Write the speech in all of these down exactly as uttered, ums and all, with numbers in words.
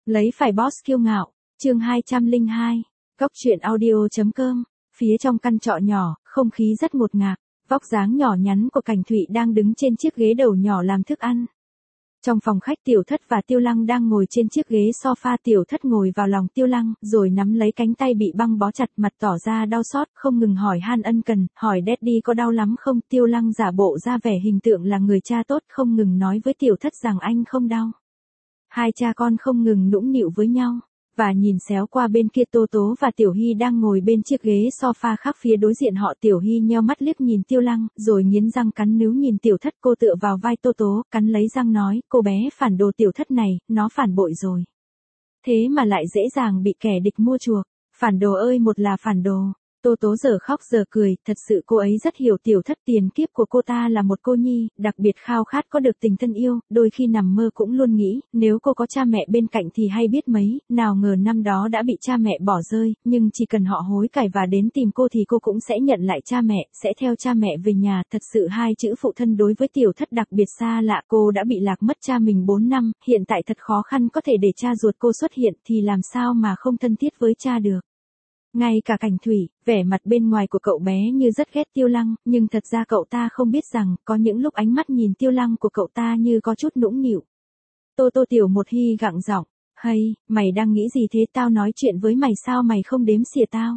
Lấy phải boss kiêu ngạo, chương hai trăm lẻ hai, Góc truyện audio.com, phía trong căn trọ nhỏ, không khí rất ngột ngạt, vóc dáng nhỏ nhắn của Cảnh Thụy đang đứng trên chiếc ghế đầu nhỏ làm thức ăn. Trong phòng khách Tiểu Thất và Tiêu Lăng đang ngồi trên chiếc ghế sofa, Tiểu Thất ngồi vào lòng Tiêu Lăng, rồi nắm lấy cánh tay bị băng bó chặt, mặt tỏ ra đau xót, không ngừng hỏi han ân cần, hỏi Daddy có đau lắm không. Tiêu Lăng giả bộ ra vẻ hình tượng là người cha tốt, không ngừng nói với Tiểu Thất rằng anh không đau. Hai cha con không ngừng nũng nịu với nhau, và nhìn xéo qua bên kia Tô Tố và Tiểu Hy đang ngồi bên chiếc ghế sofa khác phía đối diện họ. Tiểu Hy nheo mắt liếc nhìn Tiêu Lăng, rồi nghiến răng cắn níu nhìn Tiểu Thất. Cô tựa vào vai Tô Tố, cắn lấy răng nói, cô bé phản đồ Tiểu Thất này, nó phản bội rồi. Thế mà lại dễ dàng bị kẻ địch mua chuộc, phản đồ ơi một là phản đồ. Tô Tố giờ khóc giờ cười, thật sự cô ấy rất hiểu Tiểu Thất. Tiền kiếp của cô ta là một cô nhi, đặc biệt khao khát có được tình thân yêu, đôi khi nằm mơ cũng luôn nghĩ, nếu cô có cha mẹ bên cạnh thì hay biết mấy, nào ngờ năm đó đã bị cha mẹ bỏ rơi, nhưng chỉ cần họ hối cải và đến tìm cô thì cô cũng sẽ nhận lại cha mẹ, sẽ theo cha mẹ về nhà. Thật sự hai chữ phụ thân đối với Tiểu Thất đặc biệt xa lạ. Cô đã bị lạc mất cha mình bốn năm, hiện tại thật khó khăn có thể để cha ruột cô xuất hiện, thì làm sao mà không thân thiết với cha được. Ngay cả Cảnh Thủy, vẻ mặt bên ngoài của cậu bé như rất ghét Tiêu Lăng, nhưng thật ra cậu ta không biết rằng, có những lúc ánh mắt nhìn Tiêu Lăng của cậu ta như có chút nũng nịu. Tô Tô Tiểu Một Hy gặng giọng, hay, mày đang nghĩ gì thế, tao nói chuyện với mày sao mày không đếm xỉa tao?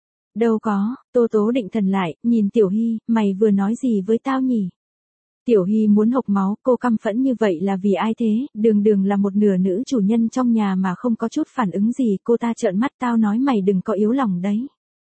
Đâu có, Tô Tố định thần lại, nhìn Tiểu Hy, mày vừa nói gì với tao nhỉ? Tiểu Hy muốn hộc máu, cô căm phẫn như vậy là vì ai thế, đường đường là một nửa nữ chủ nhân trong nhà mà không có chút phản ứng gì. Cô ta trợn mắt, tao nói mày đừng có yếu lòng đấy.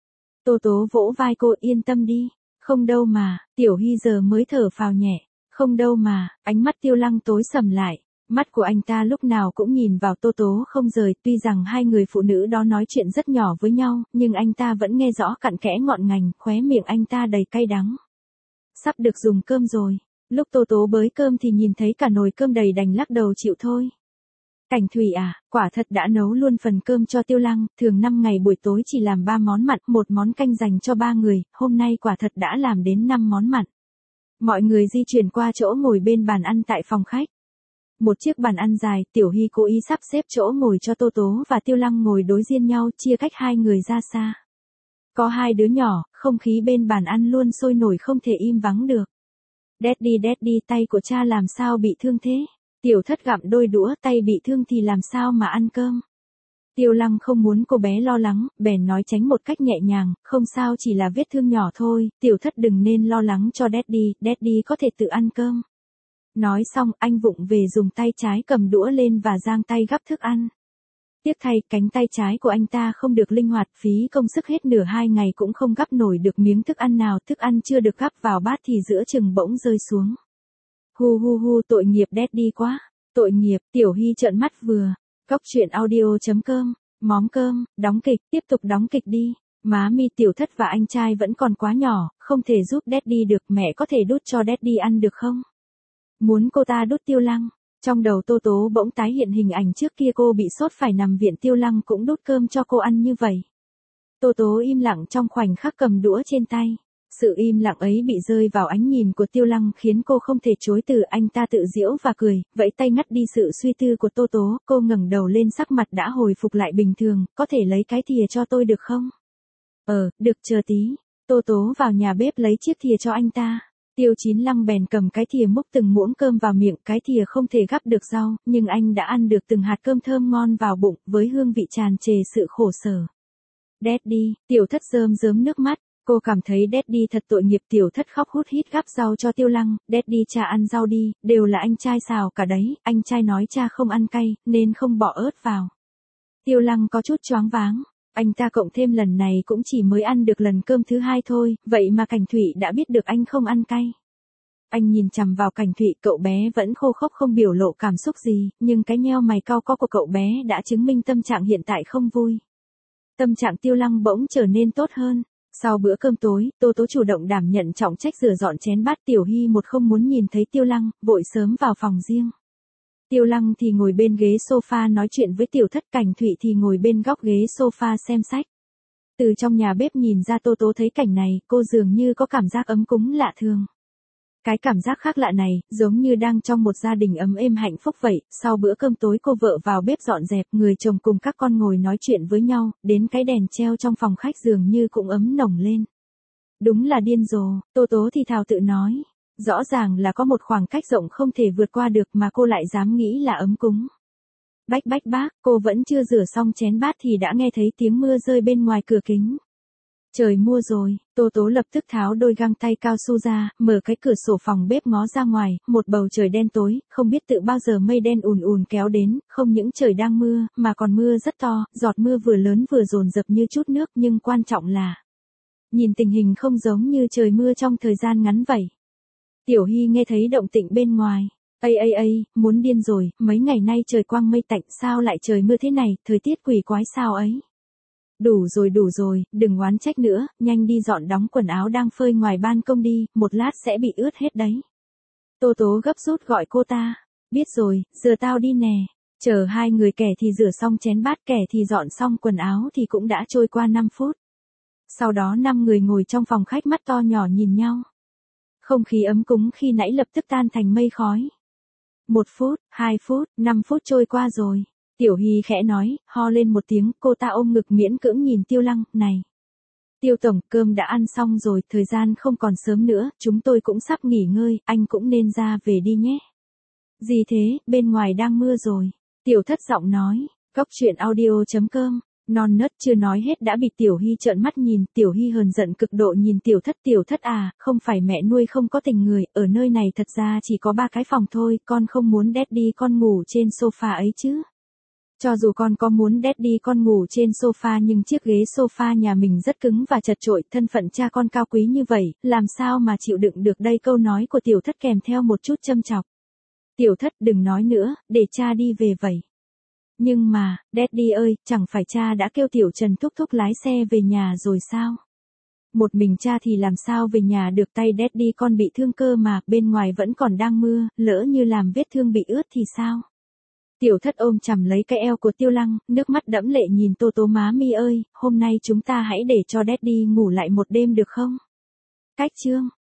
Tô Tố vỗ vai cô, yên tâm đi, không đâu mà. Tiểu Hy giờ mới thở phào nhẹ, không đâu mà. Ánh mắt Tiêu Lăng tối sầm lại, mắt của anh ta lúc nào cũng nhìn vào Tô Tố không rời. Tuy rằng hai người phụ nữ đó nói chuyện rất nhỏ với nhau, nhưng anh ta vẫn nghe rõ cặn kẽ ngọn ngành, khóe miệng anh ta đầy cay đắng. Sắp được dùng cơm rồi. Lúc Tô Tố bới cơm thì nhìn thấy cả nồi cơm đầy, đành lắc đầu chịu thôi. Cảnh Thủy à, quả thật đã nấu luôn phần cơm cho Tiêu Lăng, thường năm ngày buổi tối chỉ làm ba món mặn, một món canh dành cho ba người, hôm nay quả thật đã làm đến năm món mặn. Mọi người di chuyển qua chỗ ngồi bên bàn ăn tại phòng khách. Một chiếc bàn ăn dài, Tiểu Hy cố ý sắp xếp chỗ ngồi cho Tô Tố và Tiêu Lăng ngồi đối diện nhau, chia cách hai người ra xa. Có hai đứa nhỏ, không khí bên bàn ăn luôn sôi nổi không thể im vắng được. Daddy Daddy, tay của cha làm sao bị thương thế? Tiểu Thất gặm đôi đũa, tay bị thương thì làm sao mà ăn cơm? Tiêu Lăng không muốn cô bé lo lắng, bèn nói tránh một cách nhẹ nhàng, không sao, chỉ là vết thương nhỏ thôi, Tiểu Thất đừng nên lo lắng cho Daddy, Daddy có thể tự ăn cơm. Nói xong, anh vụng về dùng tay trái cầm đũa lên và giang tay gắp thức ăn. Tiếc thay, cánh tay trái của anh ta không được linh hoạt, phí công sức hết nửa hai ngày cũng không gắp nổi được miếng thức ăn nào. Thức ăn chưa được gắp vào bát thì giữa chừng bỗng rơi xuống. Hu hu hu, tội nghiệp Daddy quá, tội nghiệp. Tiểu Hy trợn mắt vừa. Góc truyện audio.com, móm cơm, đóng kịch, tiếp tục đóng kịch đi. Má mi, Tiểu Thất và anh trai vẫn còn quá nhỏ, không thể giúp Daddy được, mẹ có thể đút cho Daddy ăn được không? Muốn cô ta đút Tiêu Lăng. Trong đầu Tô Tố bỗng tái hiện hình ảnh trước kia cô bị sốt phải nằm viện, Tiêu Lăng cũng đút cơm cho cô ăn như vậy. Tô Tố im lặng trong khoảnh khắc cầm đũa trên tay. Sự im lặng ấy bị rơi vào ánh nhìn của Tiêu Lăng khiến cô không thể chối từ. Anh ta tự giễu và cười, vẫy tay ngắt đi sự suy tư của Tô Tố. Cô ngẩng đầu lên, sắc mặt đã hồi phục lại bình thường. Có thể lấy cái thìa cho tôi được không? Ờ, được, chờ tí. Tô Tố vào nhà bếp lấy chiếc thìa cho anh ta. Tiêu Chín Lăng bèn cầm cái thìa múc từng muỗng cơm vào miệng, cái thìa không thể gắp được rau, nhưng anh đã ăn được từng hạt cơm thơm ngon vào bụng, với hương vị tràn trề sự khổ sở. Daddy, Tiểu Thất rơm rớm nước mắt, cô cảm thấy Daddy thật tội nghiệp. Tiểu Thất khóc hút hít gắp rau cho Tiêu Lăng, Daddy cha ăn rau đi, đều là anh trai xào cả đấy, anh trai nói cha không ăn cay, nên không bỏ ớt vào. Tiêu Lăng có chút choáng váng. Anh ta cộng thêm lần này cũng chỉ mới ăn được lần cơm thứ hai thôi, vậy mà Cảnh Thụy đã biết được anh không ăn cay. Anh nhìn chằm vào Cảnh Thụy, cậu bé vẫn khô khốc không biểu lộ cảm xúc gì, nhưng cái nheo mày cau có của cậu bé đã chứng minh tâm trạng hiện tại không vui. Tâm trạng Tiêu Lăng bỗng trở nên tốt hơn. Sau bữa cơm tối, Tô Tố chủ động đảm nhận trọng trách rửa dọn chén bát. Tiểu Hy một không muốn nhìn thấy Tiêu Lăng, vội sớm vào phòng riêng. Tiêu Lăng thì ngồi bên ghế sofa nói chuyện với Tiểu Thất, Cảnh Thụy thì ngồi bên góc ghế sofa xem sách. Từ trong nhà bếp nhìn ra Tô Tố thấy cảnh này, cô dường như có cảm giác ấm cúng lạ thường. Cái cảm giác khác lạ này, giống như đang trong một gia đình ấm êm hạnh phúc vậy, sau bữa cơm tối cô vợ vào bếp dọn dẹp, người chồng cùng các con ngồi nói chuyện với nhau, đến cái đèn treo trong phòng khách dường như cũng ấm nồng lên. Đúng là điên rồ, Tô Tố thì thào tự nói. Rõ ràng là có một khoảng cách rộng không thể vượt qua được mà cô lại dám nghĩ là ấm cúng. Bách bách bác, cô vẫn chưa rửa xong chén bát thì đã nghe thấy tiếng mưa rơi bên ngoài cửa kính. Trời mưa rồi, Tô Tố lập tức tháo đôi găng tay cao su ra, mở cái cửa sổ phòng bếp ngó ra ngoài, một bầu trời đen tối, không biết tự bao giờ mây đen ùn ùn kéo đến, không những trời đang mưa, mà còn mưa rất to, giọt mưa vừa lớn vừa dồn dập như chút nước, nhưng quan trọng là nhìn tình hình không giống như trời mưa trong thời gian ngắn vậy. Tiểu Hy nghe thấy động tĩnh bên ngoài. Ây ây ây, muốn điên rồi, mấy ngày nay trời quang mây tạnh sao lại trời mưa thế này, thời tiết quỷ quái sao ấy. Đủ rồi đủ rồi, đừng oán trách nữa, nhanh đi dọn đóng quần áo đang phơi ngoài ban công đi, một lát sẽ bị ướt hết đấy. Tô Tố gấp rút gọi cô ta. Biết rồi, giờ tao đi nè. Chờ hai người kẻ thì rửa xong chén bát, kẻ thì dọn xong quần áo thì cũng đã trôi qua năm phút. Sau đó năm người ngồi trong phòng khách mắt to nhỏ nhìn nhau. Không khí ấm cúng khi nãy lập tức tan thành mây khói. Một phút, hai phút, năm phút trôi qua rồi. Tiểu Hy khẽ nói, ho lên một tiếng, cô ta ôm ngực miễn cưỡng nhìn Tiêu Lăng, này. Tiêu tổng, cơm đã ăn xong rồi, thời gian không còn sớm nữa, chúng tôi cũng sắp nghỉ ngơi, anh cũng nên ra về đi nhé. Gì thế, bên ngoài đang mưa rồi. Tiểu Thất giọng nói, Cóc truyện audio chấm com. Non nớt chưa nói hết đã bị Tiểu Hy trợn mắt nhìn, Tiểu Hy hờn giận cực độ nhìn Tiểu Thất. Tiểu Thất à, không phải mẹ nuôi không có tình người, ở nơi này thật ra chỉ có ba cái phòng thôi, con không muốn daddy con ngủ trên sofa ấy chứ. Cho dù con có muốn daddy con ngủ trên sofa nhưng chiếc ghế sofa nhà mình rất cứng và chật chội, thân phận cha con cao quý như vậy, làm sao mà chịu đựng được đây. Câu nói của Tiểu Thất kèm theo một chút châm chọc. Tiểu Thất đừng nói nữa, để cha đi về vậy. Nhưng mà, daddy ơi, chẳng phải cha đã kêu Tiểu Trần thúc thúc lái xe về nhà rồi sao? Một mình cha thì làm sao về nhà được, tay daddy con bị thương cơ mà, bên ngoài vẫn còn đang mưa, lỡ như làm vết thương bị ướt thì sao? Tiểu Thất ôm chầm lấy cái eo của Tiêu Lăng, nước mắt đẫm lệ nhìn Tô Tố. Má mi ơi, hôm nay chúng ta hãy để cho daddy ngủ lại một đêm được không? Cách chương